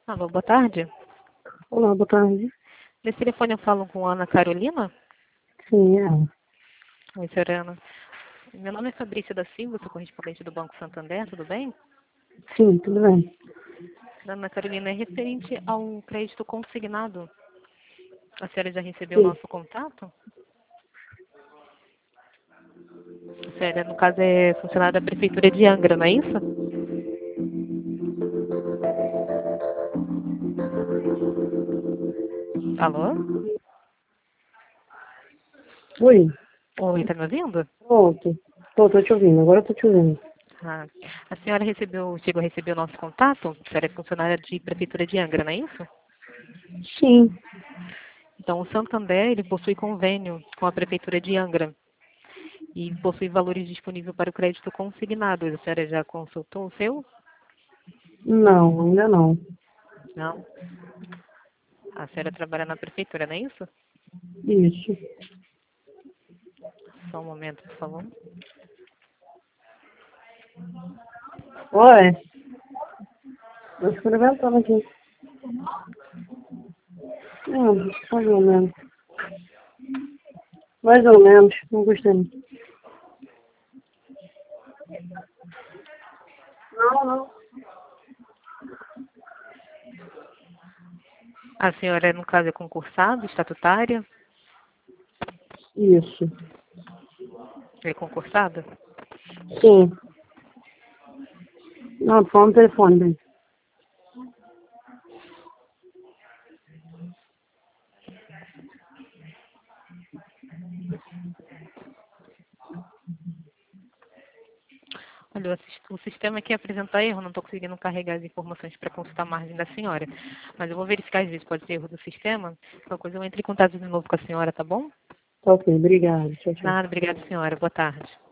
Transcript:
Alô, boa tarde. Olá, boa tarde. Nesse telefone eu falo com a Ana Carolina. Sim, é ela. Oi, senhora Ana. Meu nome é Fabrícia da Silva, sou correspondente do Banco Santander, tudo bem? Sim, tudo bem. Ana Carolina, é referente ao crédito consignado. A senhora já recebeu o Sim, nosso contato? A senhora, no caso, é funcionária da Prefeitura de Angra, não é isso? Alô? oi. Oi, tá me ouvindo? Pronto. Tô te ouvindo, agora eu tô te ouvindo. Ah, a senhora chegou a receber o nosso contato? A senhora é funcionária de Prefeitura de Angra, não é isso? Sim, Então, o Santander, ele possui convênio com a Prefeitura de Angra e possui valores disponíveis para o crédito consignado. A senhora já consultou o seu? não, ainda não. Não. A senhora trabalha na Prefeitura, não é isso? Isso. Só um momento, por favor. Oi, tô experimentando aqui. Mais ou menos. Mais ou menos, não gostei muito. Não. A senhora, no caso, é concursada, estatutária? Isso. É concursada? Sim. Não, tô falando no telefone, bem. Olha, o sistema aqui apresenta erro, não estou conseguindo carregar as informações para consultar a margem da senhora. Mas eu vou verificar, às vezes pode ser erro do sistema. Qualquer coisa eu entro em contato de novo com a senhora, tá bom? Tá ok, obrigado. Tchau, tchau. Nada, obrigada, senhora. Boa tarde.